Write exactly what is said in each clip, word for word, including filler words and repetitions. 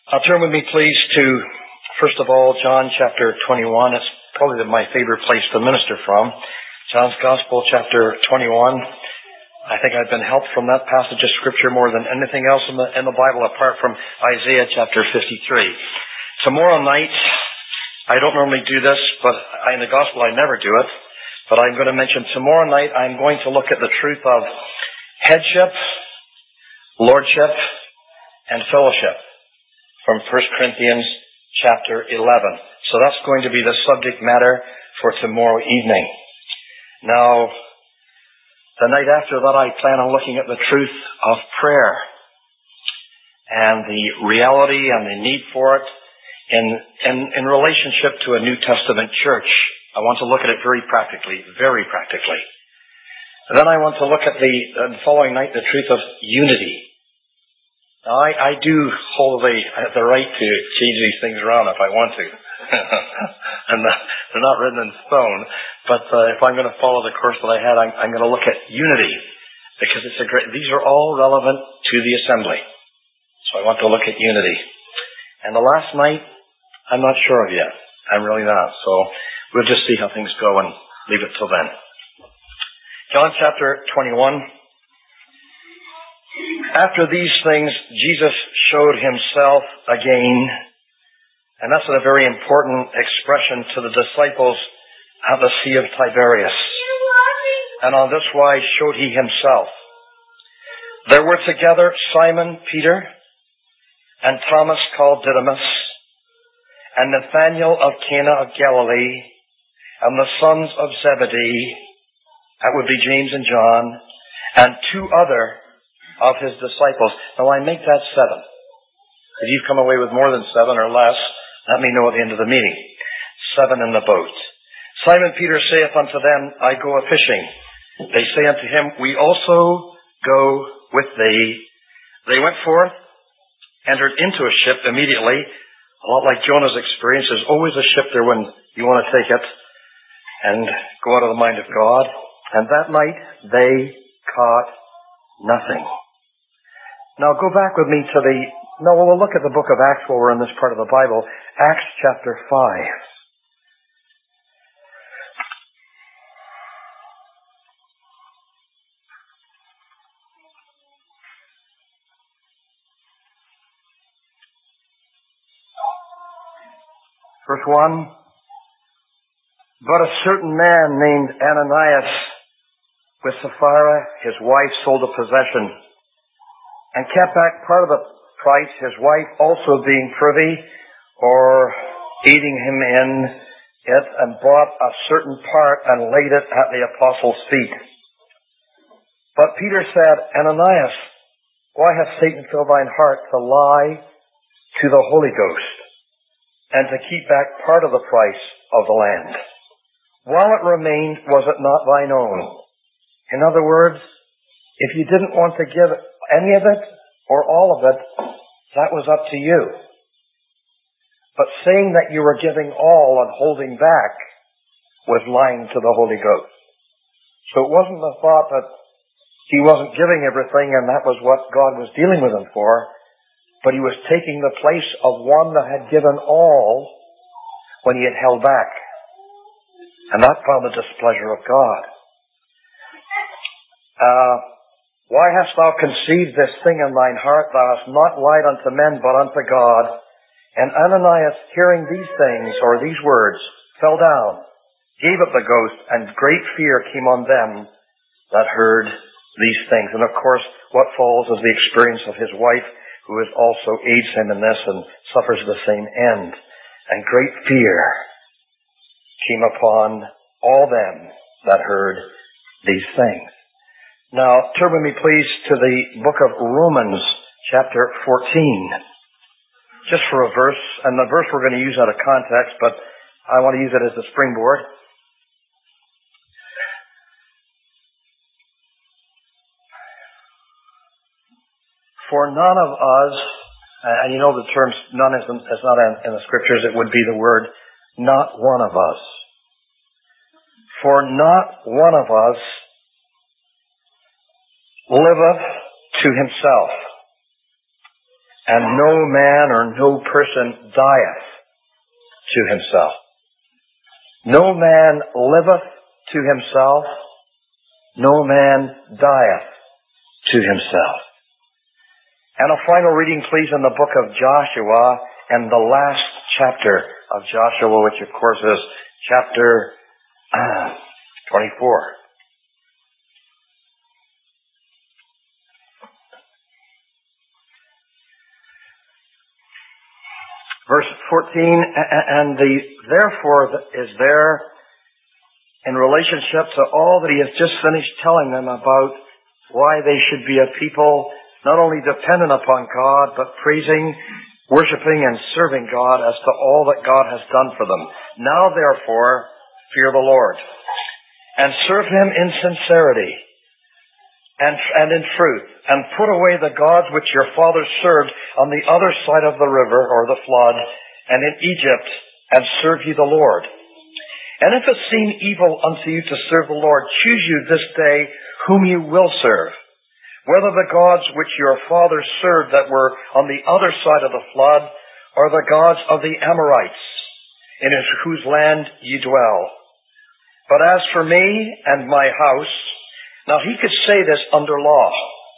Uh, turn with me, please, to, first of all, John chapter twenty-one. It's probably my favorite place to minister from. John's Gospel, chapter twenty-one. I think I've been helped from that passage of Scripture more than anything else in the, in the Bible, apart from Isaiah chapter fifty-three. Tomorrow night, I don't normally do this, but in the Gospel I never do it, but I'm going to mention tomorrow night I'm going to look at the truth of headship, lordship, and fellowship from First Corinthians chapter eleven. So that's going to be the subject matter for tomorrow evening. Now, the night after that, I plan on looking at the truth of prayer and the reality and the need for it in, in, in relationship to a New Testament church. I want to look at it very practically, very practically. And then I want to look at the, the following night, the truth of unity. Now, I, I do hold the, the right to change these things around if I want to. And they're not written in stone. But uh, if I'm going to follow the course that I had, I'm, I'm going to look at unity. Because it's a great, these are all relevant to the assembly. So I want to look at unity. And the last night, I'm not sure of yet. I'm really not. So we'll just see how things go and leave it till then. John chapter twenty-one. After these things, Jesus showed himself again, and that's a very important expression to the disciples at the Sea of Tiberias. And on this wise showed he himself. There were together Simon Peter, and Thomas called Didymus, and Nathanael of Cana of Galilee, and the sons of Zebedee, that would be James and John, and two other of his disciples. Now I make that seven. If you've come away with more than seven or less, let me know at the end of the meeting. Seven in the boat. Simon Peter saith unto them, I go a-fishing. They say unto him, we also go with thee. They went forth, entered into a ship immediately. A lot like Jonah's experience. There's always a ship there when you want to take it and go out of the mind of God. And that night they caught nothing. Now go back with me to the, no, we'll look at the book of Acts while we're in this part of the Bible. Acts chapter five. Verse one. But a certain man named Ananias, with Sapphira, his wife, sold a possession, and kept back part of the price, his wife also being privy, or aiding him in it, and bought a certain part and laid it at the apostles' feet. But Peter said, Ananias, why hath Satan filled thine heart to lie to the Holy Ghost, and to keep back part of the price of the land? While it remained, was it not thine own? In other words, if you didn't want to give any of it or all of it, that was up to you. But saying that you were giving all and holding back was lying to the Holy Ghost. So it wasn't the thought that he wasn't giving everything and that was what God was dealing with him for, but he was taking the place of one that had given all when he had held back. And that found the displeasure of God. Uh, why hast thou conceived this thing in thine heart? Thou hast not lied unto men, but unto God. And Ananias, hearing these things, or these words, fell down, gave up the ghost, and great fear came on them that heard these things. And of course, what follows is the experience of his wife, who is also aids him in this and suffers the same end. And great fear came upon all them that heard these things. Now, turn with me, please, to the book of Romans, chapter fourteen. Just for a verse, and the verse we're going to use out of context, but I want to use it as a springboard. For none of us, and you know the term none is not in the scriptures, it would be the word not one of us. For not one of us liveth to himself, And no man or no person dieth to himself. No man liveth to himself. No man dieth to himself. And a final reading, please, in the book of Joshua, and the last chapter of Joshua, which of course is chapter uh, twenty-four. Verse fourteen, and the therefore is there in relationship to all that he has just finished telling them about why they should be a people not only dependent upon God, but praising, worshiping, and serving God as to all that God has done for them. Now, therefore, fear the Lord, and serve him in sincerity and, and in truth, and put away the gods which your fathers served on the other side of the river, or the flood, and in Egypt, and serve ye the Lord. And if it seem evil unto you to serve the Lord, choose you this day whom you will serve, whether the gods which your fathers served that were on the other side of the flood, or the gods of the Amorites, in whose land ye dwell. But as for me and my house, now he could say this under law.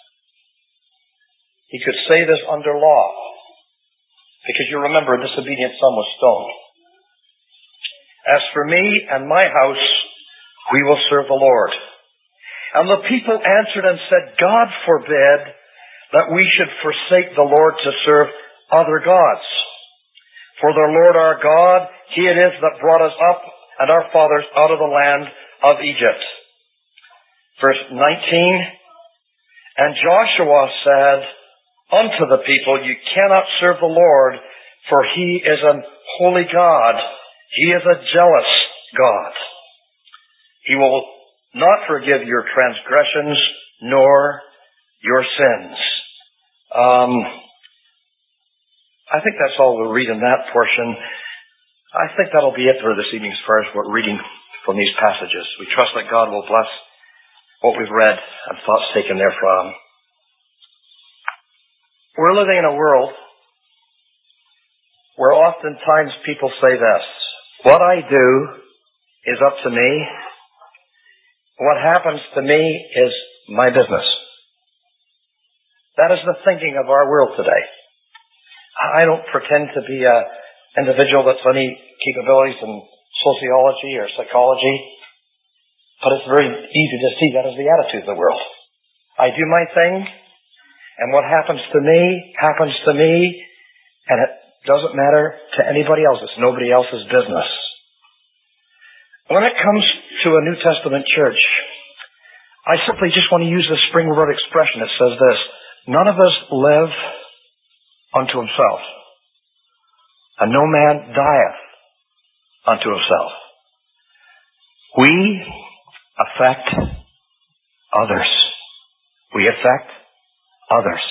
He could say this under law. Because you remember, a disobedient son was stoned. As for me and my house, we will serve the Lord. And the people answered and said, God forbid that we should forsake the Lord to serve other gods. For the Lord our God, he it is that brought us up and our fathers out of the land of Egypt. Verse nineteen, and Joshua said unto the people, you cannot serve the Lord, for he is an holy God. He is a jealous God. He will not forgive your transgressions, nor your sins. Um, I think that's all we'll read in that portion. I think that'll be it for this evening as far as what reading from these passages. We trust that God will bless what we've read and thoughts taken therefrom. We're living in a world where oftentimes people say this, what I do is up to me. What happens to me is my business. That is the thinking of our world today. I don't pretend to be an individual that's any capabilities in sociology or psychology, but it's very easy to see that is the attitude of the world. I do my thing, and what happens to me, happens to me, and it doesn't matter to anybody else. It's nobody else's business. When it comes to a New Testament church, I simply just want to use the spring word expression. It says this, none of us live unto himself, and no man dieth unto himself. We affect others. We affect others.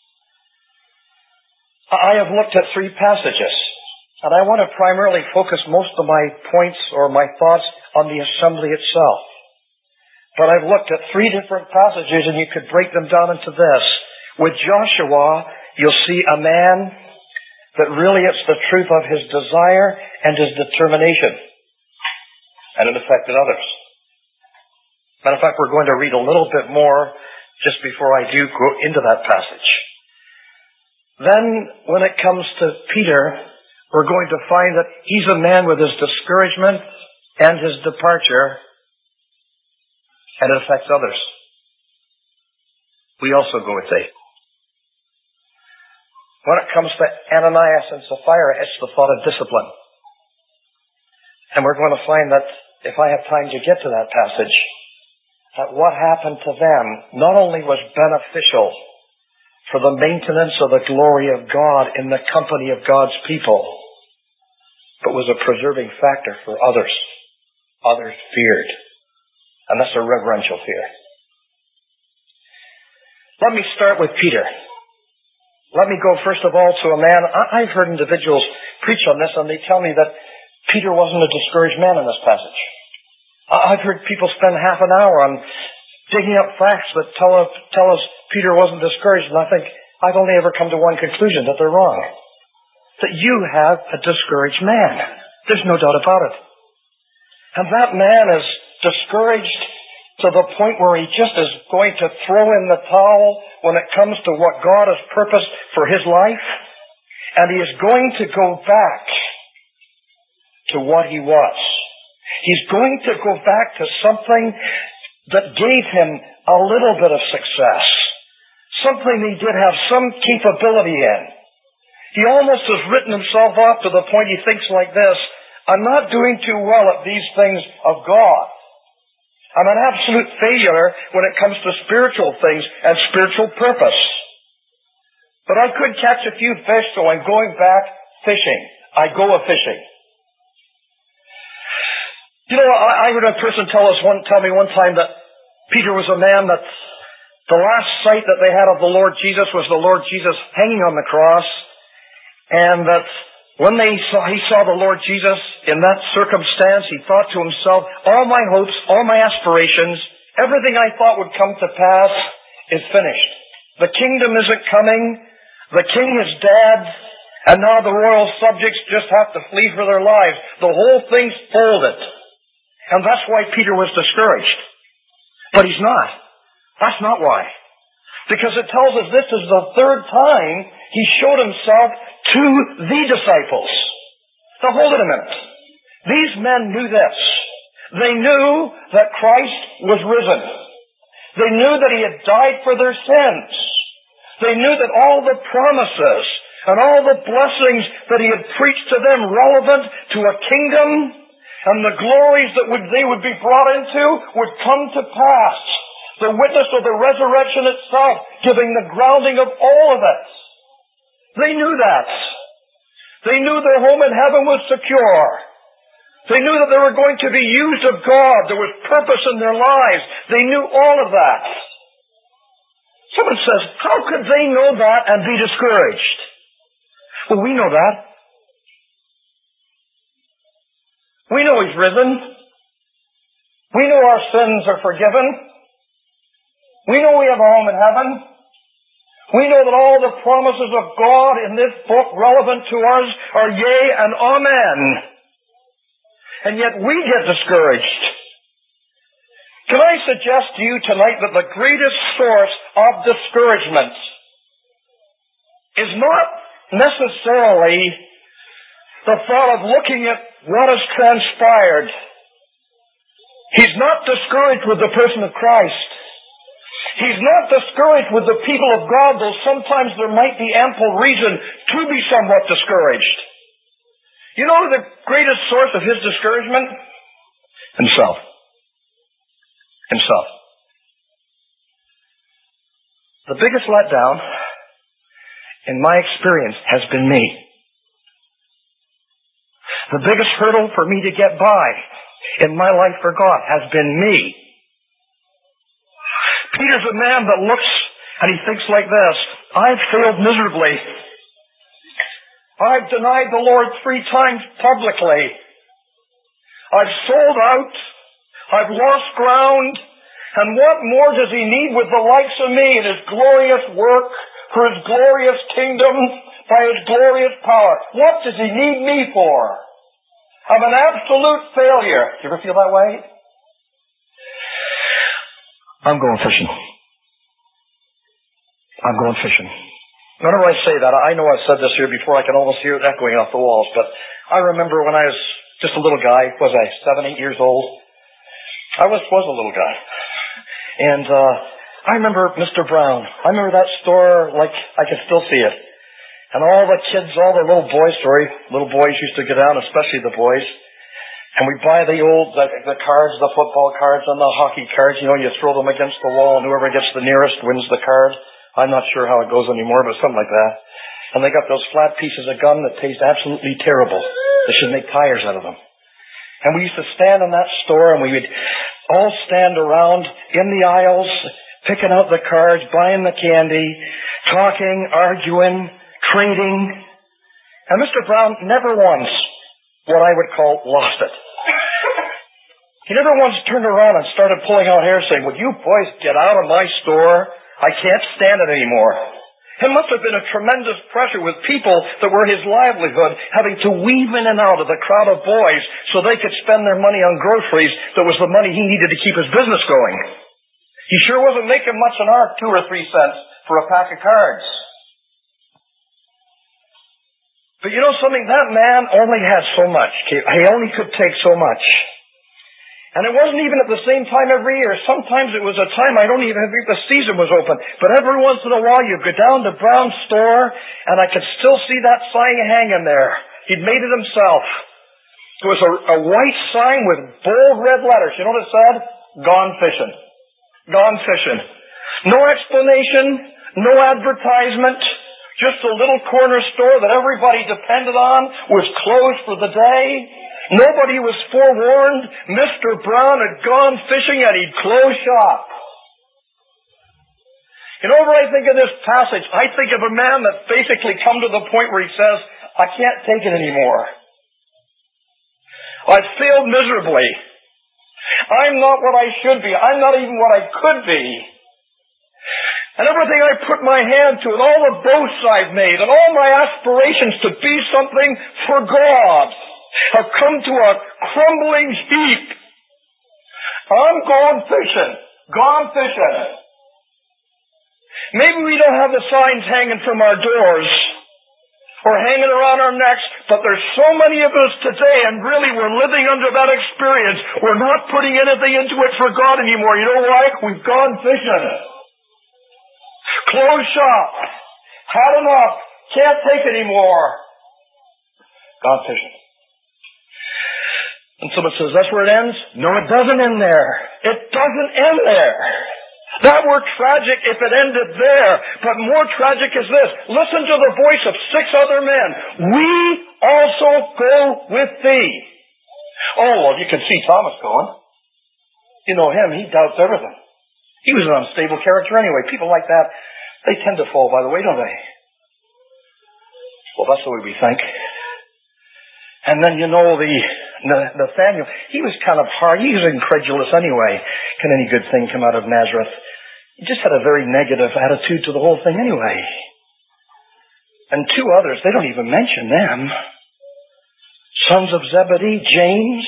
I have looked at three passages, and I want to primarily focus most of my points or my thoughts on the assembly itself. But I've looked at three different passages, and you could break them down into this. With Joshua, you'll see a man that really it's the truth of his desire and his determination. And it affected others. Matter of fact, we're going to read a little bit more just before I do go into that passage. Then, when it comes to Peter, we're going to find that he's a man with his discouragement and his departure, and it affects others. We also go with faith. When it comes to Ananias and Sapphira, it's the thought of discipline. And we're going to find that, if I have time to get to that passage, that what happened to them not only was beneficial for the maintenance of the glory of God in the company of God's people, but was a preserving factor for others. Others feared. And that's a reverential fear. Let me start with Peter. Let me go first of all to a man. I've heard individuals preach on this, and they tell me that Peter wasn't a discouraged man in this passage. I've heard people spend half an hour on digging up facts that tell us, tell us Peter wasn't discouraged, and I think, I've only ever come to one conclusion, that they're wrong. That you have a discouraged man. There's no doubt about it. And that man is discouraged to the point where he just is going to throw in the towel when it comes to what God has purposed for his life. And he is going to go back to what he was. He's going to go back to something that gave him a little bit of success. Something he did have some capability in. He almost has written himself off to the point he thinks like this: I'm not doing too well at these things of God. I'm an absolute failure when it comes to spiritual things and spiritual purpose. But I could catch a few fish, so I'm going back fishing. I go a-fishing. You know, I, I heard a person tell us one, tell me one time that Peter was a man that the last sight that they had of the Lord Jesus was the Lord Jesus hanging on the cross, and that when they saw, he saw the Lord Jesus in that circumstance, he thought to himself, all my hopes, all my aspirations, everything I thought would come to pass is finished. The kingdom isn't coming. The king is dead. And now the royal subjects just have to flee for their lives. The whole thing's folded. And that's why Peter was discouraged. But he's not. That's not why. Because it tells us this is the third time he showed himself to the disciples. Now hold it a minute. These men knew this. They knew that Christ was risen. They knew that he had died for their sins. They knew that all the promises and all the blessings that he had preached to them relevant to a kingdom and the glories that would, they would be brought into would come to pass. The witness of the resurrection itself giving the grounding of all of it. They knew that. They knew their home in heaven was secure. They knew that they were going to be used of God. There was purpose in their lives. They knew all of that. Someone says, how could they know that and be discouraged? Well, we know that. We know he's risen. We know our sins are forgiven. We know we have a home in heaven. We know that all the promises of God in this book relevant to us are yea and amen. And yet we get discouraged. Can I suggest to you tonight that the greatest source of discouragement is not necessarily the thought of looking at what has transpired. He's not discouraged with the person of Christ. He's not discouraged with the people of God, though sometimes there might be ample reason to be somewhat discouraged. You know the greatest source of his discouragement? Himself. Himself. The biggest letdown, in my experience, has been me. The biggest hurdle for me to get by in my life for God has been me. Peter's a man that looks and he thinks like this: I've failed miserably. I've denied the Lord three times publicly. I've sold out. I've lost ground. And what more does he need with the likes of me in his glorious work, for his glorious kingdom, by his glorious power? What does he need me for? I'm an absolute failure. Do you ever feel that way? I'm going fishing. I'm going fishing. Whenever I say that, I know I've said this here before, I can almost hear it echoing off the walls, but I remember when I was just a little guy, was I seven, eight years old? I was, was a little guy. And uh, I remember Mister Brown. I remember that store like I can still see it. And all the kids, all the little boys, sorry, little boys used to go down, especially the boys. And we buy the old, the, the cards, the football cards and the hockey cards. You know, you throw them against the wall and whoever gets the nearest wins the card. I'm not sure how it goes anymore, but something like that. And they got those flat pieces of gum that taste absolutely terrible. They should make tires out of them. And we used to stand in that store and we would all stand around in the aisles, picking out the cards, buying the candy, talking, arguing, trading. And Mister Brown never once, what I would call, lost it. He never once turned around and started pulling out hair saying, would you boys get out of my store? I can't stand it anymore. It must have been a tremendous pressure with people that were his livelihood, having to weave in and out of the crowd of boys so they could spend their money on groceries that was the money he needed to keep his business going. He sure wasn't making much an hour, two or three cents for a pack of cards. But you know something? That man only had so much. He only could take so much. And it wasn't even at the same time every year. Sometimes it was a time I don't even think the season was open. But every once in a while you'd go down to Brown's store and I could still see that sign hanging there. He'd made it himself. It was a, a white sign with bold red letters. You know what it said? Gone fishing. Gone fishing. No explanation, no advertisement. Just a little corner store that everybody depended on was closed for the day. Nobody was forewarned. Mister Brown had gone fishing and he'd closed shop. You know what I think of this passage? I think of a man that basically come to the point where he says, I can't take it anymore. I've failed miserably. I'm not what I should be. I'm not even what I could be. And everything I put my hand to and all the boasts I've made and all my aspirations to be something for God have come to a crumbling heap. I'm gone fishing. Gone fishing. Maybe we don't have the signs hanging from our doors or hanging around our necks, but there's so many of us today, and really we're living under that experience. We're not putting anything into it for God anymore. You know why? We've gone fishing. Close shop. Had enough. Can't take anymore. Gone fishing. And someone says, that's where it ends? No, it doesn't end there. It doesn't end there. That were tragic if it ended there. But more tragic is this. Listen to the voice of six other men. We also go with thee. Oh, well, you can see Thomas going. You know him. He doubts everything. He was an unstable character anyway. People like that, they tend to fall by the way, don't they? Well, that's the way we think. And then, you know, the Nathaniel, he was kind of hard. He was incredulous anyway. Can any good thing come out of Nazareth? He just had a very negative attitude to the whole thing anyway. And two others, they don't even mention them. Sons of Zebedee, James.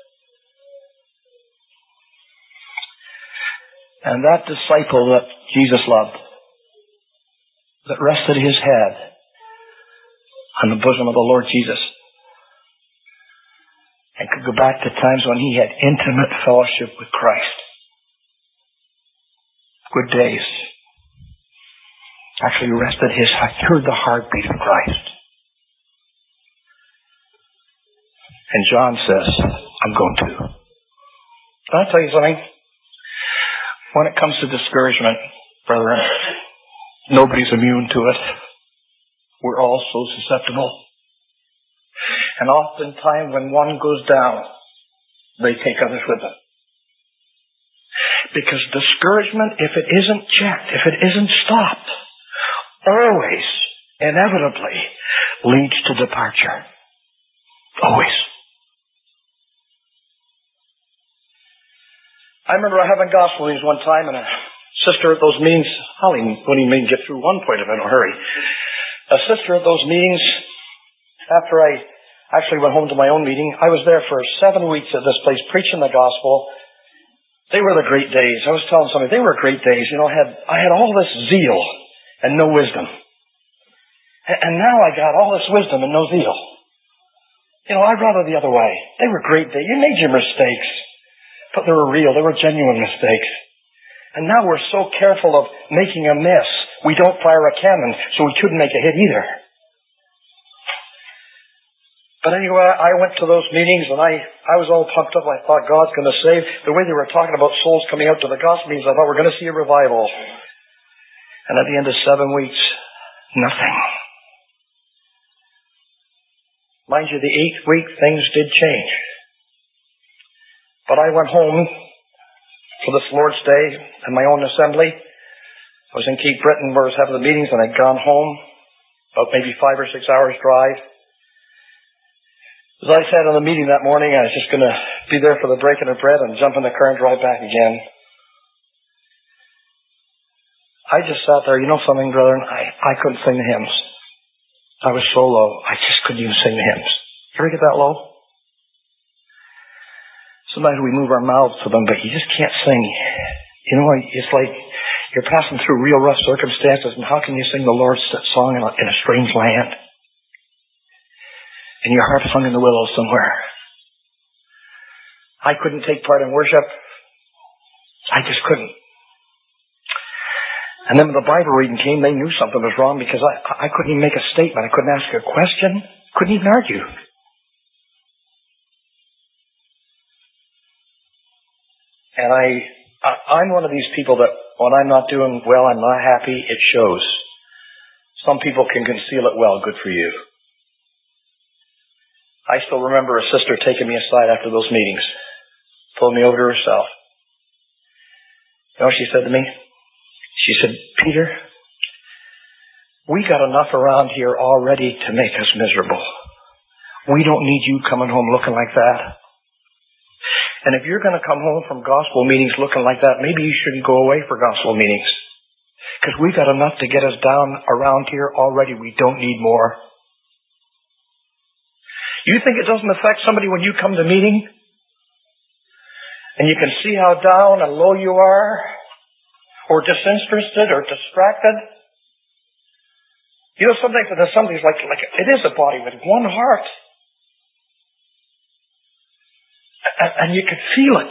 And that disciple that Jesus loved, that rested his head on the bosom of the Lord Jesus, and could go back to times when he had intimate fellowship with Christ. Good days. Actually rested his heart, heard the heartbeat of Christ. And John says, I'm going to. Can I tell you something? When it comes to discouragement, brethren, nobody's immune to it. We're all so susceptible. And oftentimes when one goes down, they take others with them. Because discouragement, if it isn't checked, if it isn't stopped, always, inevitably, leads to departure. Always. I remember having gospel meetings one time, and a sister at those meetings, Holly wouldn't even get through one point of it in a hurry. A sister at those meetings, after I actually went home to my own meeting, I was there for seven weeks at this place preaching the gospel. They were the great days. I was telling somebody, they were great days. You know, I had, I had all this zeal and no wisdom. And now I got all this wisdom and no zeal. You know, I'd rather the other way. They were great days. You made your mistakes, but they were real. They were genuine mistakes. And now we're so careful of making a miss. We don't fire a cannon, so we couldn't make a hit either. But anyway, I went to those meetings and I, I was all pumped up. I thought God's going to save. The way they were talking about souls coming out to the gospel meetings, I thought we're going to see a revival. And at the end of seven weeks, nothing. Mind you, the eighth week, things did change. But I went home for this Lord's Day in my own assembly. I was in Cape Breton where I was having the meetings, and I'd gone home, about maybe five or six hours drive. As I sat in the meeting that morning, I was just going to be there for the breaking of bread and jump in the car and drive back again. I just sat there. You know something, brethren? I, I couldn't sing the hymns. I was so low. I just couldn't even sing the hymns. You ever get that low? Sometimes we move our mouths to them, but you just can't sing. You know, it's like you're passing through real rough circumstances, and how can you sing the Lord's song in a, in a strange land? And your harp sung in the willows somewhere. I couldn't take part in worship. I just couldn't. And then when the Bible reading came, they knew something was wrong because I, I couldn't even make a statement. I couldn't ask a question. Couldn't even argue. And I, I, I'm one of these people that when I'm not doing well, I'm not happy, it shows. Some people can conceal it well. Good for you. I still remember a sister taking me aside after those meetings, pulled me over to herself. You know what she said to me? She said, Peter, we got enough around here already to make us miserable. We don't need you coming home looking like that. And if you're going to come home from gospel meetings looking like that, maybe you shouldn't go away for gospel meetings. Because we got enough to get us down around here already. We don't need more. You think it doesn't affect somebody when you come to meeting? And you can see how down and low you are? Or disinterested or distracted? You know, sometimes there's something like, like it is a body with one heart. And, and you could feel it.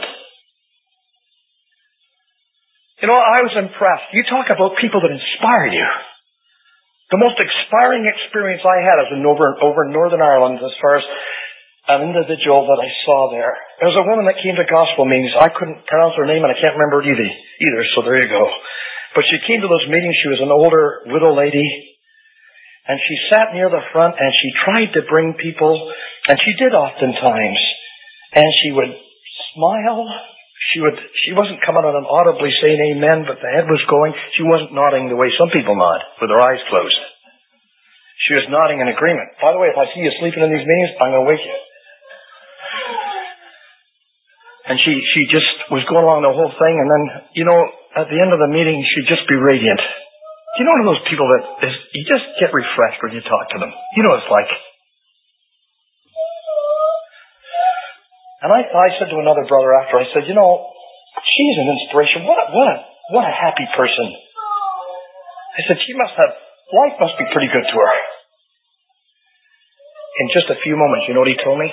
You know, I was impressed. You talk about people that inspire you. The most inspiring experience I had was in over, over in Northern Ireland as far as an individual that I saw there. There was a woman that came to gospel meetings. I couldn't pronounce her name and I can't remember it either, either, so there you go. But she came to those meetings. She was an older widow lady. And she sat near the front and she tried to bring people, and she did oftentimes. And she would smile. She would, she wasn't coming out and audibly saying amen, but the head was going. She wasn't nodding the way some people nod, with their eyes closed. She was nodding in agreement. By the way, if I see you sleeping in these meetings, I'm going to wake you. And she, she just was going along the whole thing, and then, you know, at the end of the meeting, she'd just be radiant. You know one of those people that is, you just get refreshed when you talk to them. You know what it's like. And I, I said to another brother after, I said, you know, she's an inspiration. What a, what a, what a happy person. I said, she must have, life must be pretty good to her. In just a few moments, you know what he told me?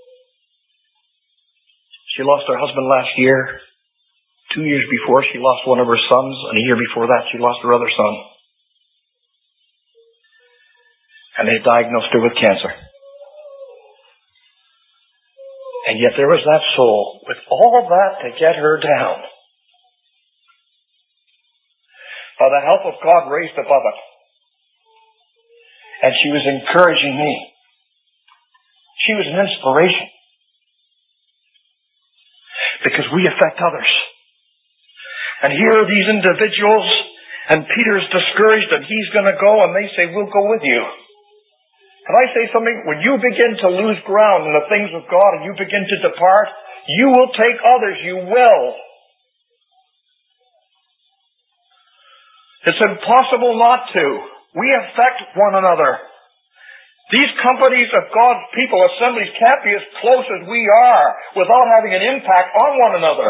She lost her husband last year. Two years before, she lost one of her sons. And a year before that, she lost her other son. And they diagnosed her with cancer. And yet there was that soul with all that to get her down. By the help of God raised above it. And she was encouraging me. She was an inspiration. Because we affect others. And here are these individuals, and Peter's discouraged, and he's going to go, and they say, we'll go with you. Can I say something? When you begin to lose ground in the things of God, and you begin to depart, you will take others. You will. It's impossible not to. We affect one another. These companies of God's people, assemblies, can't be as close as we are without having an impact on one another.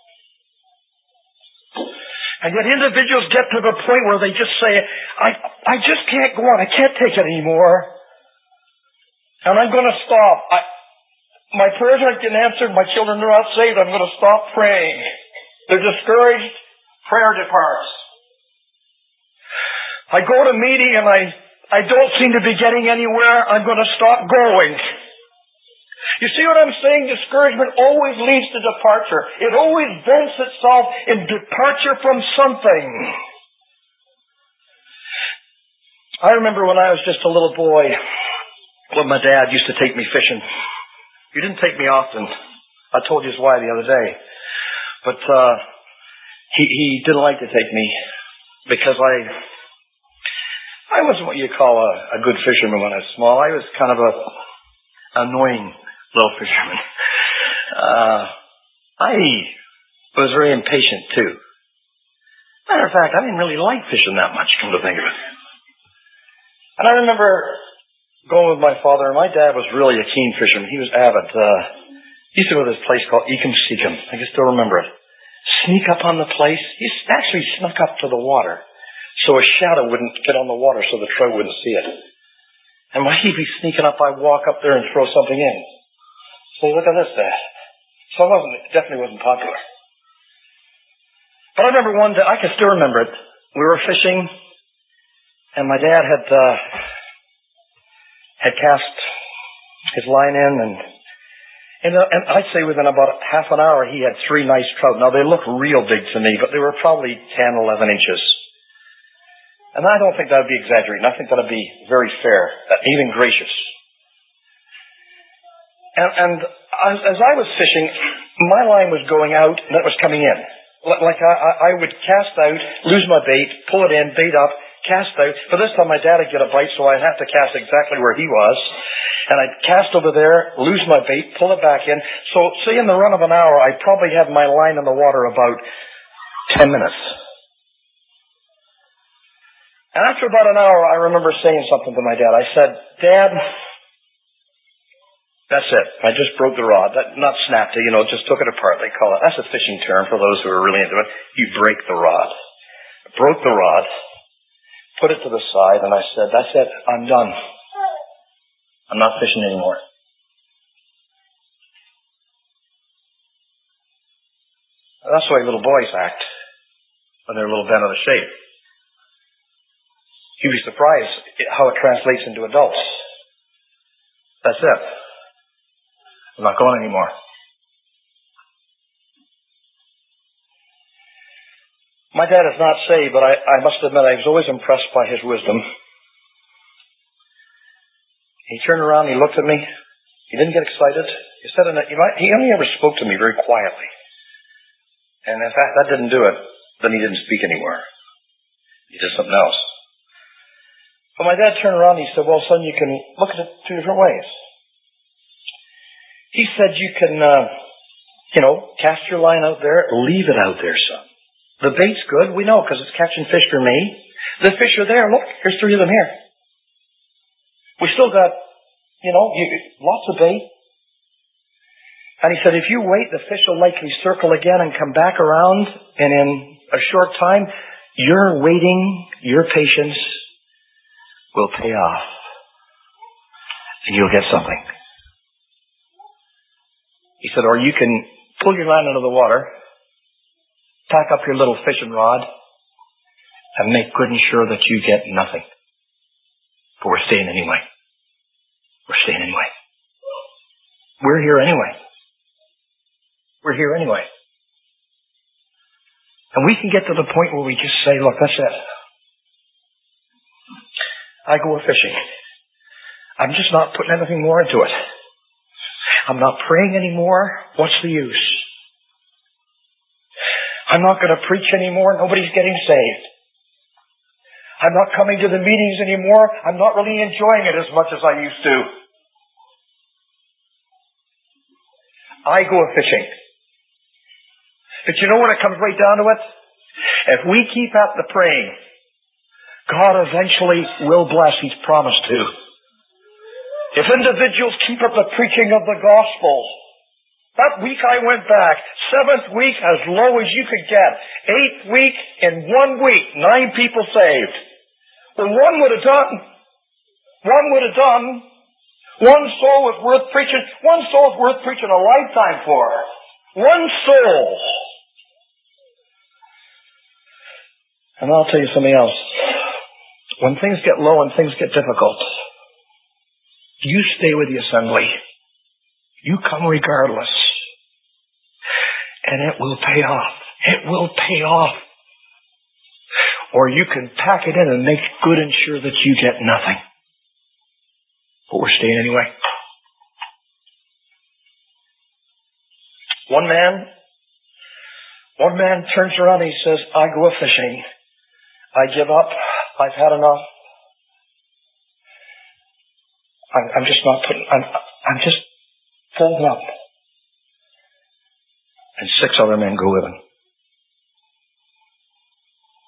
And yet individuals get to the point where they just say, I, I just can't go on. I can't take it anymore. And I'm going to stop. I, my prayers aren't getting answered. My children are not saved. I'm going to stop praying. They're discouraged. Prayer departs. I go to a meeting and I I don't seem to be getting anywhere. I'm going to stop going. You see what I'm saying? Discouragement always leads to departure. It always vents itself in departure from something. I remember when I was just a little boy, when my dad used to take me fishing. He didn't take me often. I told you why the other day. But uh, he, he didn't like to take me because I... I wasn't what you call a, a good fisherman when I was small. I was kind of a annoying little fisherman. Uh, I was very impatient too. Matter of fact, I didn't really like fishing that much, come to think of it. And I remember going with my father, and my dad was really a keen fisherman. He was avid. Uh, he used to go to this place called Ekum Seekum. I can still remember it. Sneak up on the place. He actually snuck up to the water so a shadow wouldn't get on the water so the trout wouldn't see it. And when he'd be sneaking up, I'd walk up there and throw something in. Say, look at this, Dad. So it wasn't, it definitely wasn't popular. But I remember one day, I can still remember it. We were fishing, and my dad had uh, had cast his line in, and and, uh, and I'd say within about half an hour he had three nice trout. Now they looked real big to me, but they were probably ten, eleven inches. And I don't think that would be exaggerating. I think that would be very fair, even gracious. And, and as, as I was fishing, my line was going out, and it was coming in. Like I, I would cast out, lose my bait, pull it in, bait up, cast out. For this time my dad would get a bite, so I'd have to cast exactly where he was. And I'd cast over there, lose my bait, pull it back in. So say in the run of an hour, I'd probably have my line in the water about ten minutes. And after about an hour, I remember saying something to my dad. I said, Dad, that's it. I just broke the rod. That, not snapped it, you know, just took it apart. They call it. That's a fishing term for those who are really into it. You break the rod. I broke the rod, put it to the side, and I said, that's it. I'm done. I'm not fishing anymore. That's the way little boys act when they're a little bent out of shape. You'd be surprised how it translates into adults. That's it. I'm not going anymore. My dad is not saved, but I, I must admit I was always impressed by his wisdom. He turned around, he looked at me. He didn't get excited. He said, in a, he only ever spoke to me very quietly. And in fact, that didn't do it. Then he didn't speak anymore. He did something else. But my dad turned around and he said, well, son, you can look at it two different ways. He said, you can, uh, you know, cast your line out there, leave it out there, son. The bait's good, we know, because it's catching fish for me. The fish are there, look, there's three of them here. We still got, you know, you, lots of bait. And he said, if you wait, the fish will likely circle again and come back around, and in a short time, your waiting, your patience will pay off. And you'll get something. He said, or you can pull your line out of the water, pack up your little fishing rod, and make good and sure that you get nothing. But we're staying anyway. We're staying anyway. We're here anyway. We're here anyway. And we can get to the point where we just say, look, that's it. I go fishing. I'm just not putting anything more into it. I'm not praying anymore. What's the use? I'm not going to preach anymore. Nobody's getting saved. I'm not coming to the meetings anymore. I'm not really enjoying it as much as I used to. I go fishing. But you know what it comes right down to it? If we keep at the praying, God eventually will bless. He's promised to. If individuals keep up the preaching of the gospel, that week I went back, seventh week as low as you could get, eighth week in one week, nine people saved. Well, one would have done. One would have done. One soul was worth preaching. One soul is worth preaching a lifetime for. One soul. And I'll tell you something else. When things get low and things get difficult, you stay with the assembly. You come regardless. And it will pay off. It will pay off. Or you can pack it in and make good and sure that you get nothing. But we're staying anyway. One man, one man turns around and he says, I go fishing. I give up. I've had enough. I'm, I'm just not putting, I'm, I'm just folding up. And six other men go with him.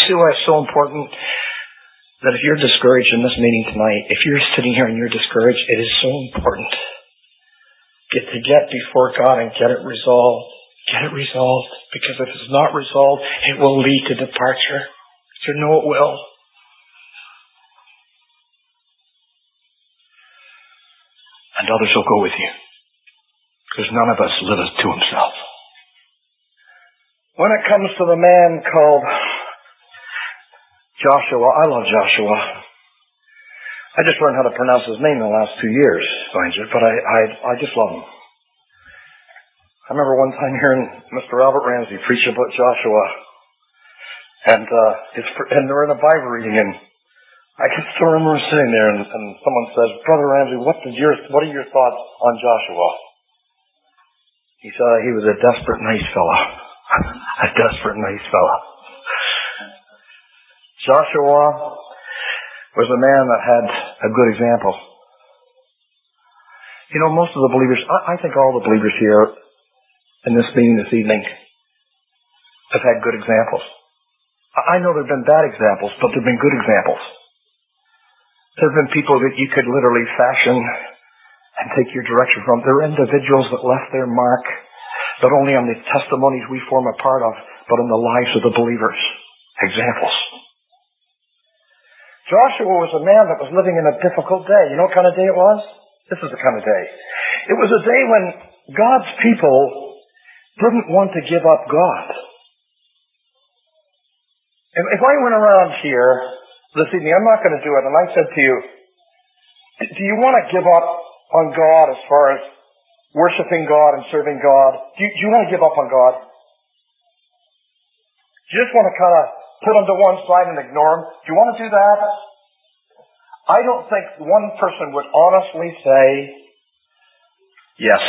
see why it's so important that if you're discouraged in this meeting tonight, if you're sitting here and you're discouraged, it is so important get to get before God and get it resolved. Get it resolved. Because if it's not resolved, it will lead to departure. You know it will. And others will go with you. Because none of us liveth to himself. When it comes to the man called Joshua, I love Joshua. I just learned how to pronounce his name in the last two years, mind you, but I, I, I just love him. I remember one time hearing Mister Robert Ramsey preach about Joshua, and uh, his, and they're in a Bible reading, and I can still remember sitting there, and, and someone says, "Brother Ramsey, what did your what are your thoughts on Joshua?" He said he was a desperate, nice fella, a desperate, nice fella. Joshua was a man that had a good example. You know, most of the believers, I, I think all the believers here in this meeting this evening have had good examples. I, I know there have been bad examples, but there have been good examples. There have been people that you could literally fashion and take your direction from. There are individuals that left their mark, not only on the testimonies we form a part of, but in the lives of the believers. Examples. Joshua was a man that was living in a difficult day. You know what kind of day it was? This is the kind of day. It was a day when God's people didn't want to give up God. If I went around here this evening, I'm not going to do it, and I said to you, do you want to give up on God as far as worshiping God and serving God? Do you, do you want to give up on God? Do you just want to kind of put him to one side and ignore him? Do you want to do that? I don't think one person would honestly say, yes.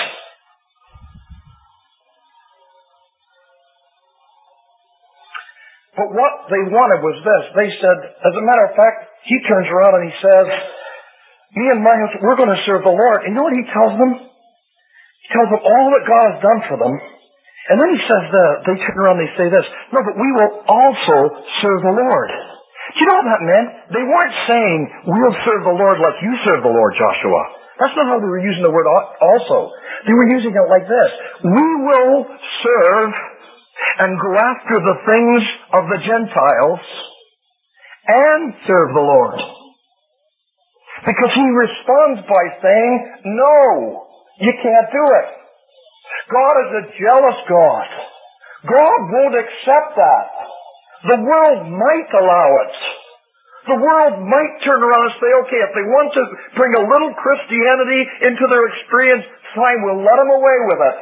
But what they wanted was this. They said, as a matter of fact, he turns around and he says, me and my husband, we're going to serve the Lord. And you know what he tells them? He tells them all that God has done for them. And then he says, the, they turn around and they say this, no, but we will also serve the Lord. Do you know what that meant? They weren't saying, we'll serve the Lord like you serve the Lord, Joshua. That's not how they were using the word also. They were using it like this. We will serve and go after the things of the Gentiles and serve the Lord. Because he responds by saying, no, you can't do it. God is a jealous God. God won't accept that. The world might allow it. The world might turn around and say, okay, if they want to bring a little Christianity into their experience, fine, we'll let them away with it.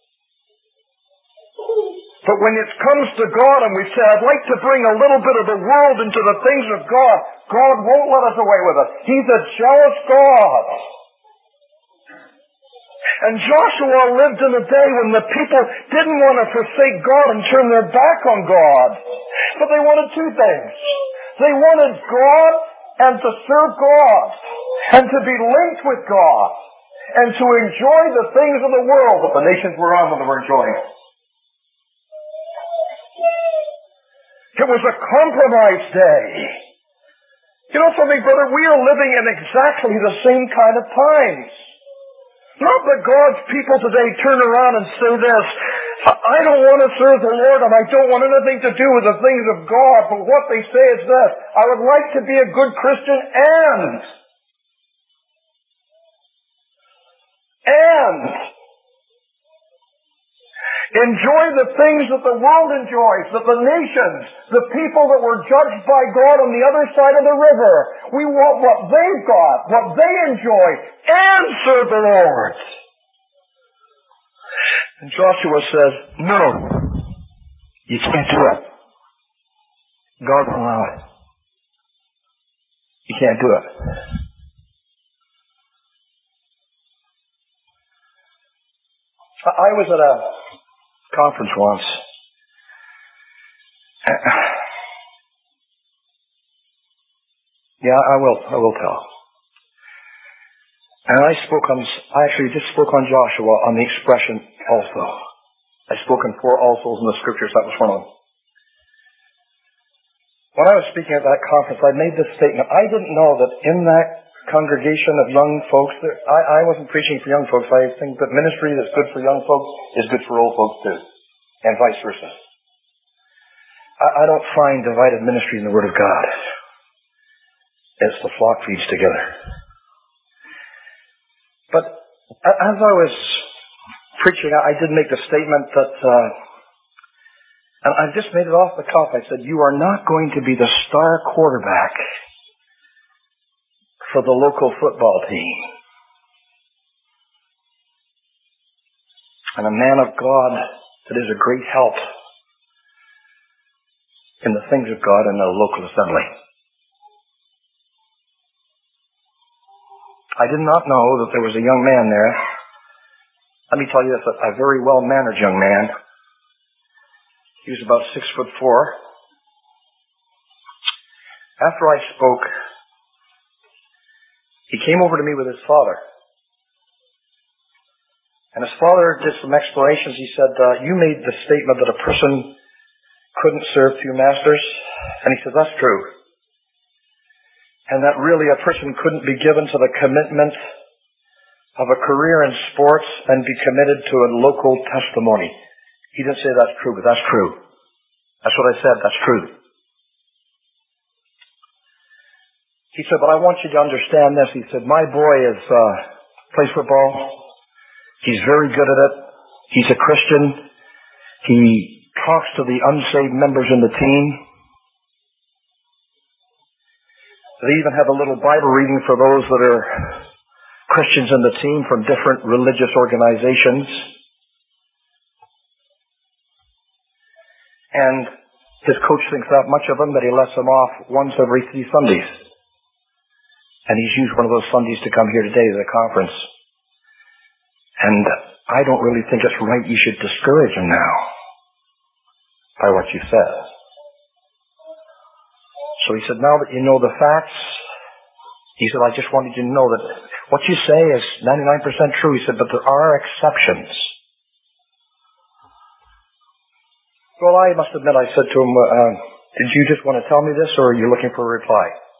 But when it comes to God and we say, I'd like to bring a little bit of the world into the things of God, God won't let us away with it. He's a jealous God. And Joshua lived in a day when the people didn't want to forsake God and turn their back on God. But they wanted two things. They wanted God and to serve God and to be linked with God and to enjoy the things of the world that the nations were on when they were enjoying. It was a compromise day. You know something, brother? We are living in exactly the same kind of times. Not that God's people today turn around and say this, I don't want to serve the Lord and I don't want anything to do with the things of God, but what they say is this, I would like to be a good Christian and, and, enjoy the things that the world enjoys, that the nations, the people that were judged by God on the other side of the river. We want what they've got, what they enjoy, and serve the Lord. And Joshua says, no, you can't do it. God won't allow it. You can't do it. I was at a conference once. Yeah, I will. I will tell. And I spoke on. I actually just spoke on Joshua on the expression also. I spoke in four alsos in the scriptures. That was one of them. When I was speaking at that conference, I made this statement. I didn't know that in that congregation of young folks, there, I, I wasn't preaching for young folks. I think that ministry that's good for young folks is good for old folks too, and vice versa. I, I don't find divided ministry in the Word of God. It's the flock feeds together. But as I was preaching, I did make the statement that, uh, and I just made it off the cuff. I said, you are not going to be the star quarterback for the local football team. And a man of God that is a great help in the things of God in the local assembly. I did not know that there was a young man there. Let me tell you this, a very well-mannered young man. He was about six foot four. After I spoke, he came over to me with his father. And his father did some explanations. He said, uh, you made the statement that a person couldn't serve two masters. And he said, that's true. And that really a person couldn't be given to the commitment of a career in sports and be committed to a local testimony. He didn't say that's true, but that's true. That's what I said, that's true. He said, but I want you to understand this. He said, my boy is uh, plays football. He's very good at it. He's a Christian. He talks to the unsaved members in the team. They even have a little Bible reading for those that are Christians in the team from different religious organizations. And his coach thinks that much of him that he lets him off once every three Sundays. And he's used one of those Sundays to come here today to the conference. And I don't really think it's right you should discourage him now by what you said. So he said, now that you know the facts, he said, I just wanted you to know that what you say is ninety-nine percent true. He said, but there are exceptions. Well, I must admit, I said to him, uh, did you just want to tell me this, or are you looking for a reply?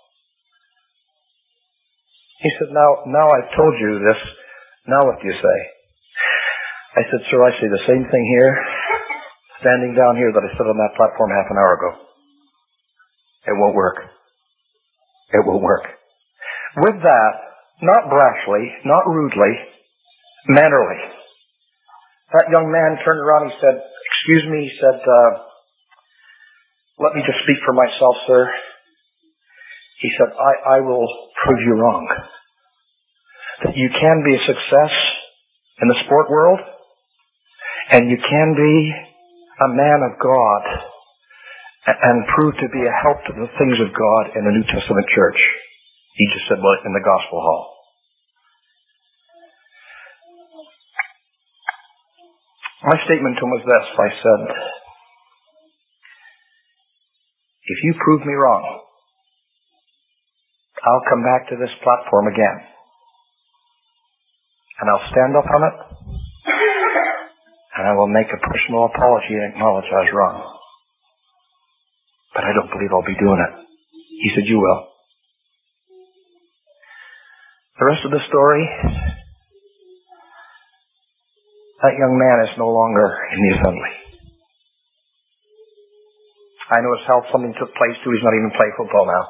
He said, now, now I've told you this. Now what do you say? I said, sir, I say the same thing here, standing down here that I stood on that platform half an hour ago. It won't work. It won't work. With that, not brashly, not rudely, mannerly, that young man turned around and he said, excuse me, he said, uh, let me just speak for myself, sir. He said, I, I will prove you wrong. That you can be a success in the sport world, and you can be a man of God and prove to be a help to the things of God in the New Testament church. He just said, well, in the gospel hall. My statement to him was this. I said, if you prove me wrong, I'll come back to this platform again. And I'll stand up on it. And I will make a personal apology and acknowledge I was wrong. But I don't believe I'll be doing it. He said, you will. The rest of the story, that young man is no longer in the assembly. I know his health, something took place too. He's not even playing football now.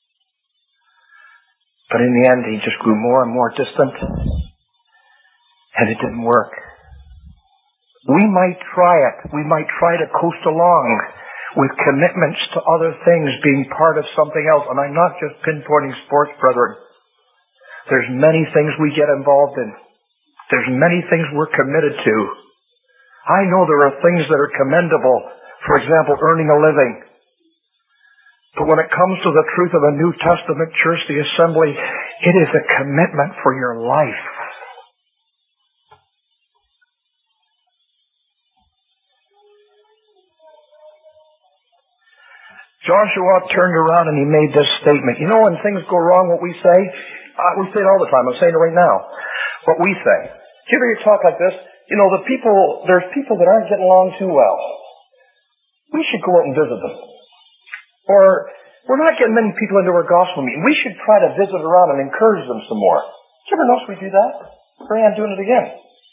But in the end, he just grew more and more distant. And it didn't work. We might try it. We might try to coast along with commitments to other things being part of something else. And I'm not just pinpointing sports, brethren. There's many things we get involved in. There's many things we're committed to. I know there are things that are commendable. For example, earning a living. But when it comes to the truth of a New Testament church, the assembly, it is a commitment for your life. Joshua turned around and he made this statement. You know, when things go wrong, what we say, uh, we say it all the time. I'm saying it right now. What we say. Do you ever hear talk like this? You know, the people, there's people that aren't getting along too well. We should go out and visit them. Or, we're not getting many people into our gospel meeting. We should try to visit around and encourage them some more. Did you ever notice we do that? Here I am doing it again.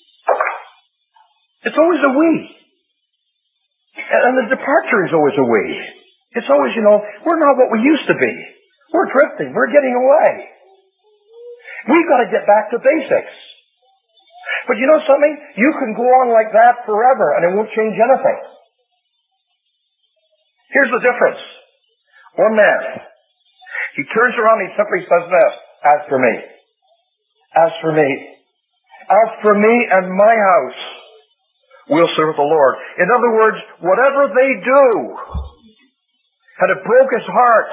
It's always a we. And the departure is always a we. It's always, you know, we're not what we used to be. We're drifting. We're getting away. We've got to get back to basics. But you know something? You can go on like that forever and it won't change anything. Here's the difference. One man, he turns around and he simply says this, as for me, as for me, as for me and my house, we'll serve the Lord. In other words, whatever they do, and it broke his heart.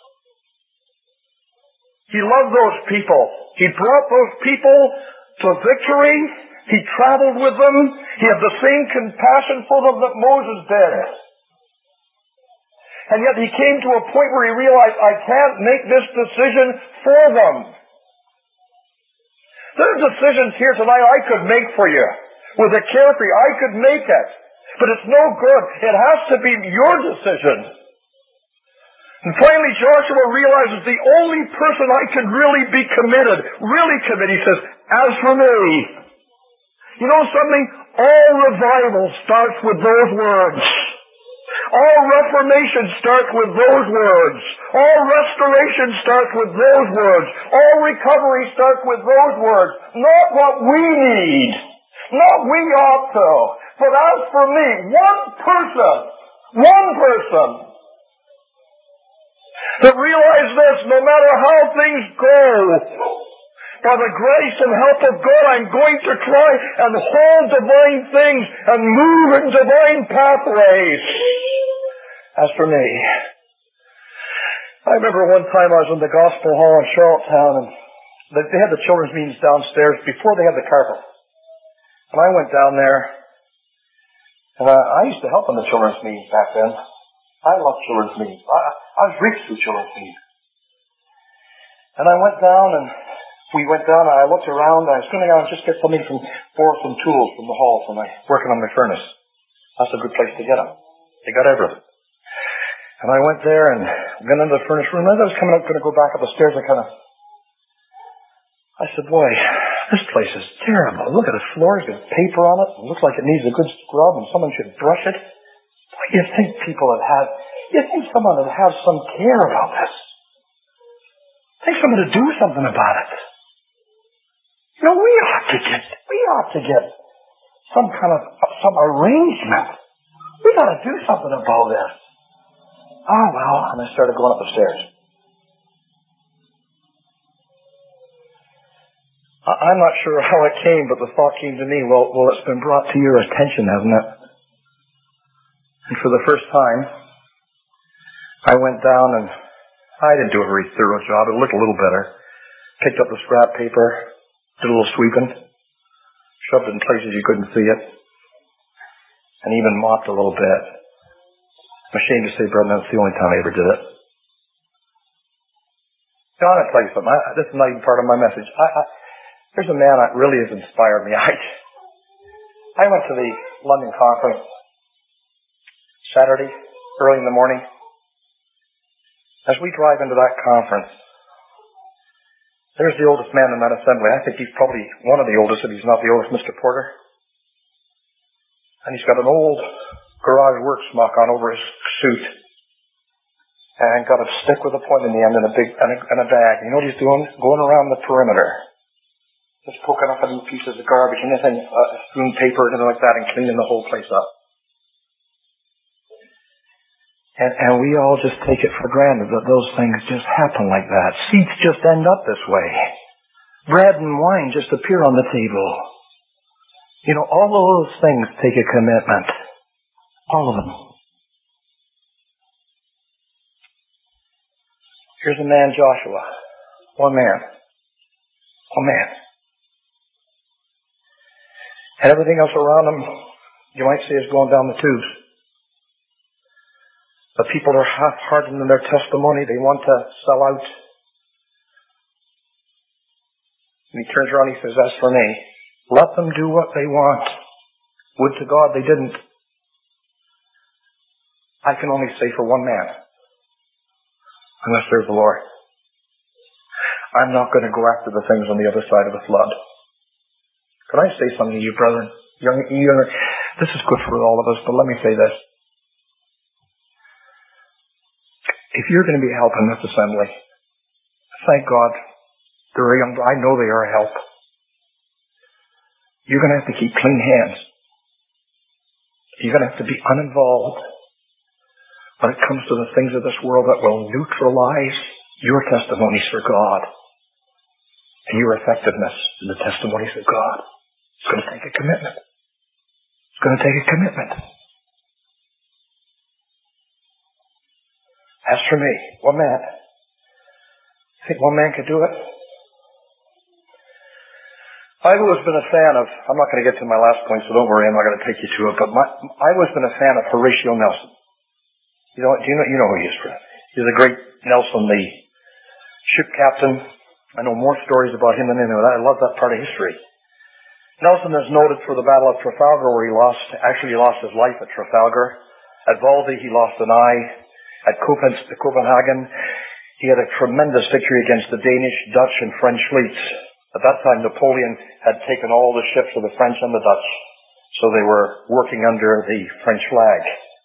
He loved those people. He brought those people to victory. He traveled with them. He had the same compassion for them that Moses did. And yet he came to a point where he realized, I can't make this decision for them. There are decisions here tonight I could make for you. With a carefree, I could make it. But it's no good. It has to be your decision. And finally, Joshua realizes the only person I can really be committed, really committed, he says, as for me. You know something? All revival starts with those words. All reformation starts with those words. All restoration starts with those words. All recovery starts with those words. Not what we need. Not we ought to. But as for me, one person, one person, that realize this, no matter how things go, by the grace and help of God, I'm going to try and hold divine things and move in divine pathways. As for me, I remember one time I was in the Gospel Hall in Charlottetown, and they had the children's meetings downstairs before they had the carpet. And I went down there, and I, I used to help in the children's meetings back then. I love children's meetings. I, I was reached through children's meetings. And I went down, and we went down, and I looked around, and I was going to go and just get something from, borrow some tools from the hall for my, working on my furnace. That's a good place to get them. They got everything. And I went there and went into the furnace room. As I was coming up, going to go back up the stairs, I kind of, I said, boy, this place is terrible. Look at the floor. It's got paper on it. It looks like it needs a good scrub and someone should brush it. Boy, you think people would have, you think someone would have some care about this. You think someone would do something about it. You know, we ought to get, we ought to get some kind of, some arrangement. We got to do something about this. Oh, well, and I started going up the stairs. I'm not sure how it came, but the thought came to me, well, well, it's been brought to your attention, hasn't it? And for the first time, I went down and I didn't do a very thorough job. It looked a little better. Picked up the scrap paper, did a little sweeping, shoved it in places you couldn't see it, and even mopped a little bit. I'm ashamed to say, brother, that's the only time I ever did it. Now, I'm going to tell you something. I, this is not even part of my message. I, I, there's a man that really has inspired me. I, I went to the London conference Saturday, early in the morning. As we drive into that conference, there's the oldest man in that assembly. I think he's probably one of the oldest, if he's not the oldest, Mister Porter. And he's got an old garage work smock on over his suit. And got a stick with a point in the end and a big and a, and a bag. You know what he's doing? Going around the perimeter. Just poking up any pieces of garbage, anything, uh, spoon paper, anything like that, and cleaning the whole place up. And, and we all just take it for granted that those things just happen like that. Seats just end up this way. Bread and wine just appear on the table. You know, all of those things take a commitment. All of them. Here's a man, Joshua. One man. One man. And everything else around him, you might say, is going down the tubes. The people are half-hardened in their testimony. They want to sell out. And he turns around and he says, as for me, let them do what they want. Would to God they didn't. I can only say for one man, I'm going to serve the Lord. I'm not going to go after the things on the other side of the flood. Can I say something to you, brethren? Young, young, this is good for all of us, but let me say this. If you're going to be a help in this assembly, thank God, they're young. I know they are a help. You're going to have to keep clean hands. You're going to have to be uninvolved when it comes to the things of this world that will neutralize your testimonies for God and your effectiveness in the testimonies of God. It's going to take a commitment. It's going to take a commitment. As for me, one man. I think one man could do it. I've always been a fan of, I'm not going to get to my last point, so don't worry, I'm not going to take you to it, but my, I've always been a fan of Horatio Nelson. You know, do you know, you know who he is, Fred? He's the great Nelson, the ship captain. I know more stories about him than anyone. I love that part of history. Nelson is noted for the Battle of Trafalgar, where he lost, actually he lost his life at Trafalgar. At Valdy, he lost an eye. At Copenhagen, he had a tremendous victory against the Danish, Dutch, and French fleets. At that time, Napoleon had taken all the ships of the French and the Dutch, so they were working under the French flag.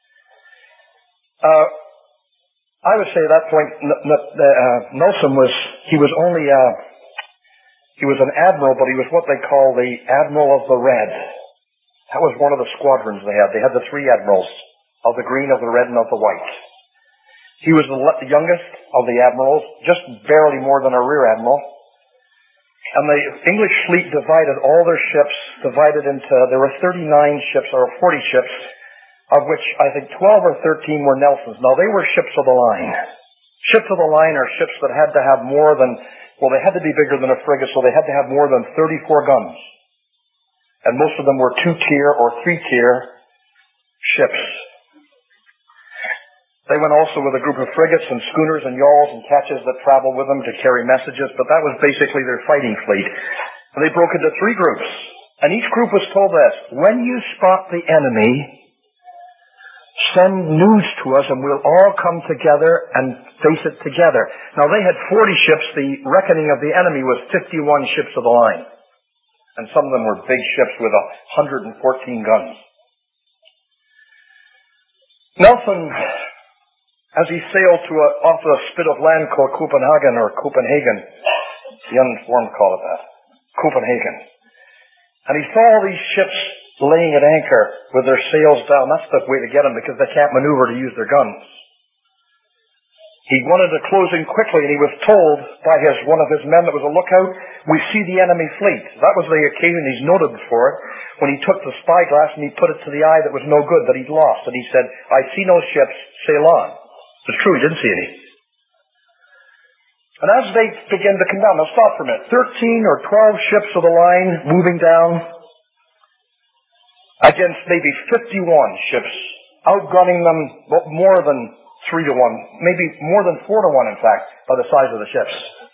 Uh, I would say at that point, uh, Nelson was, he was only, uh, he was an admiral, but he was what they call the Admiral of the Red. That was one of the squadrons they had. They had the three admirals, of the green, of the red, and of the white. He was the youngest of the admirals, just barely more than a rear admiral. And the English fleet divided all their ships, divided into, there were thirty-nine ships, or forty ships, of which I think twelve or thirteen were Nelsons. Now, they were ships of the line. Ships of the line are ships that had to have more than, well, they had to be bigger than a frigate, so they had to have more than thirty-four guns. And most of them were two-tier or three-tier ships. They went also with a group of frigates and schooners and yawls and ketches that traveled with them to carry messages, but that was basically their fighting fleet. And they broke into three groups. And each group was told this: when you spot the enemy, send news to us and we'll all come together and face it together. Now, they had forty ships. The reckoning of the enemy was fifty-one ships of the line. And some of them were big ships with one hundred fourteen guns. Nelson, as he sailed to a, off a spit of land called Copenhagen, or Copenhagen, the uninformed call it that, Copenhagen. And he saw all these ships laying at anchor with their sails down. That's the way to get them, because they can't maneuver to use their guns. He wanted to close in quickly, and he was told by his one of his men that was a lookout, we see the enemy fleet. That was the occasion he's noted for it, when he took the spyglass and he put it to the eye that was no good, that he'd lost. And he said, I see no ships, sail on. It's true, he didn't see any. And as they began to come down, now stop for a minute, thirteen or twelve ships of the line moving down against maybe fifty-one ships, outgunning them more than three to one, maybe more than four to one, in fact, by the size of the ships.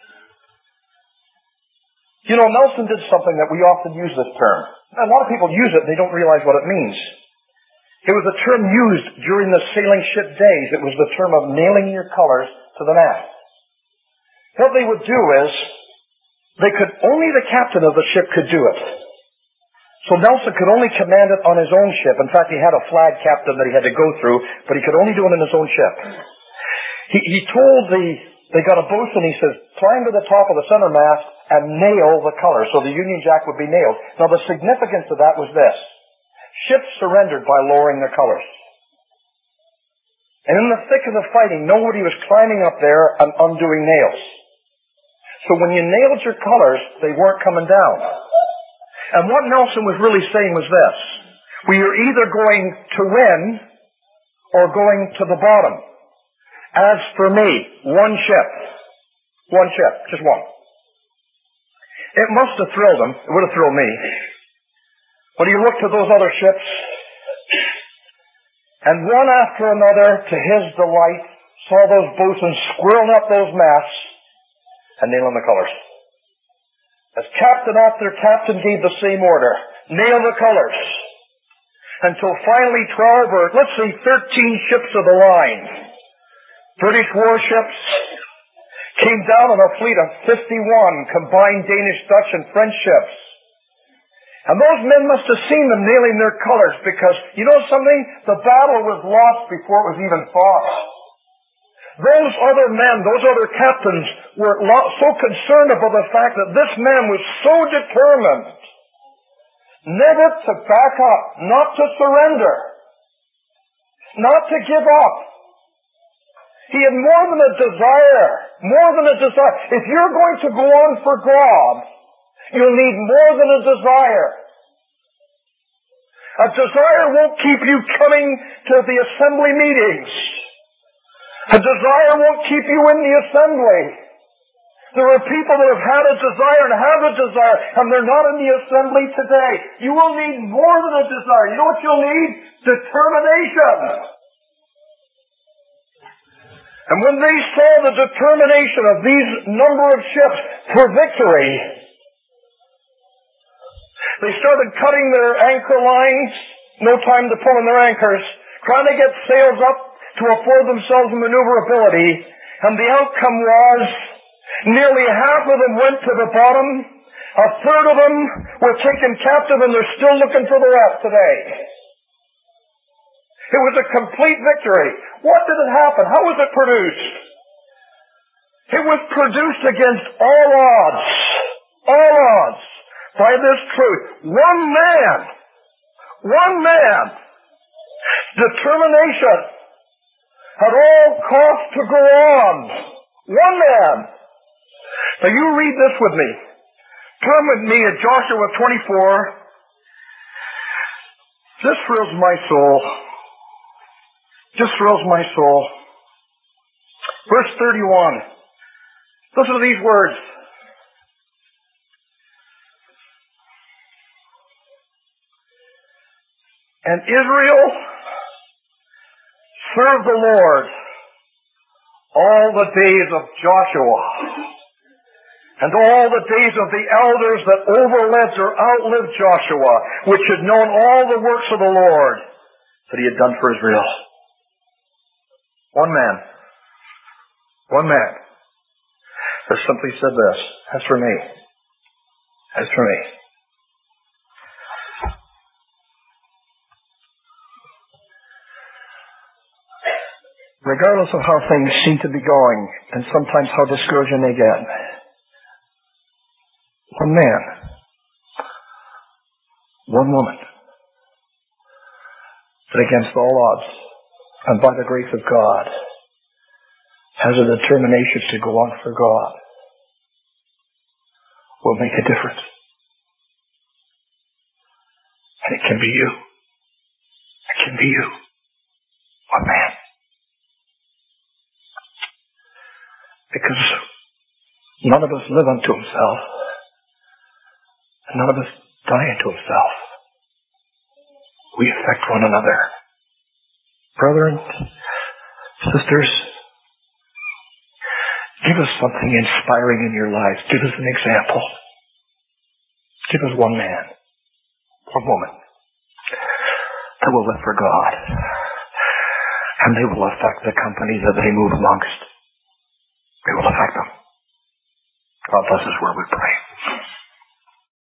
You know, Nelson did something that we often use this term. A lot of people use it, and they don't realize what it means. It was a term used during the sailing ship days. It was the term of nailing your colors to the mast. What they would do is, they could, only the captain of the ship could do it. So Nelson could only command it on his own ship. In fact, he had a flag captain that he had to go through, but he could only do it in his own ship. He, he told the, they got a boatswain, he says, climb to the top of the center mast and nail the colors. So the Union Jack would be nailed. Now the significance of that was this. Ships surrendered by lowering their colors. And in the thick of the fighting, nobody was climbing up there and undoing nails. So when you nailed your colors, they weren't coming down. And what Nelson was really saying was this: we are either going to win or going to the bottom. As for me, one ship. One ship. Just one. It must have thrilled him. It would have thrilled me. When he looked to those other ships, and one after another, to his delight, saw those boatswains squirreling up those masts and nailing the colors. As captain after captain gave the same order, nail the colors. Until finally twelve, or let's say thirteen ships of the line, British warships, came down on a fleet of fifty-one combined Danish, Dutch, and French ships. And those men must have seen them nailing their colors, because, you know something? The battle was lost before it was even fought. Those other men, those other captains, were so concerned about the fact that this man was so determined never to back up, not to surrender, not to give up. He had more than a desire, more than a desire. If you're going to go on for God, you'll need more than a desire. A desire won't keep you coming to the assembly meetings. A desire won't keep you in the assembly. There are people that have had a desire and have a desire, and they're not in the assembly today. You will need more than a desire. You know what you'll need? Determination. And when they saw the determination of these number of ships for victory, they started cutting their anchor lines, no time to pull in their anchors, trying to get sails up to afford themselves maneuverability, and the outcome was nearly half of them went to the bottom, a third of them were taken captive, and they're still looking for the rest today. It was a complete victory. What did it happen? How was it produced? It was produced against all odds. All odds. By this truth. One man. One man. Determination. At all costs to go on. One man. Now you read this with me. Turn with me at Joshua twenty-four. This thrills my soul. Just thrills my soul. Verse thirty-one. Listen to these words. And Israel served the Lord all the days of Joshua, and all the days of the elders that overled or outlived Joshua, which had known all the works of the Lord that he had done for Israel. One man. One man. That simply said this. As for me. As for me. Regardless of how things seem to be going, and sometimes how discouraging they get, one man, one woman, that against all odds, and by the grace of God, has a determination to go on for God, will make a difference. And it can be you. It can be you. One man. Because none of us live unto himself, and none of us die unto himself. We affect one another. Brethren, sisters, give us something inspiring in your lives. Give us an example. Give us one man, one woman, that will live for God. And they will affect the company that they move amongst. It will affect them. God bless us where we pray.